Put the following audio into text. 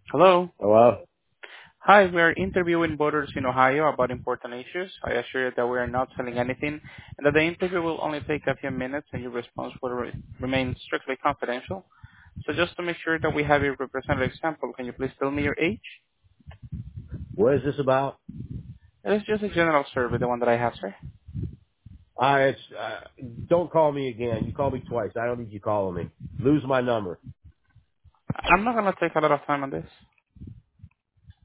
Hello. Hello? Hi, we are interviewing voters in Ohio about important issues. I assure you that we are not selling anything and that the interview will only take a few minutes and your response will remain strictly confidential. So just to make sure that we have a representative sample, can you please tell me your age? What is this about? It is just a general survey, the one that I have, sir. Don't call me again. You called me twice. I don't need you calling me. Lose my number. I'm not going to take a lot of time on this.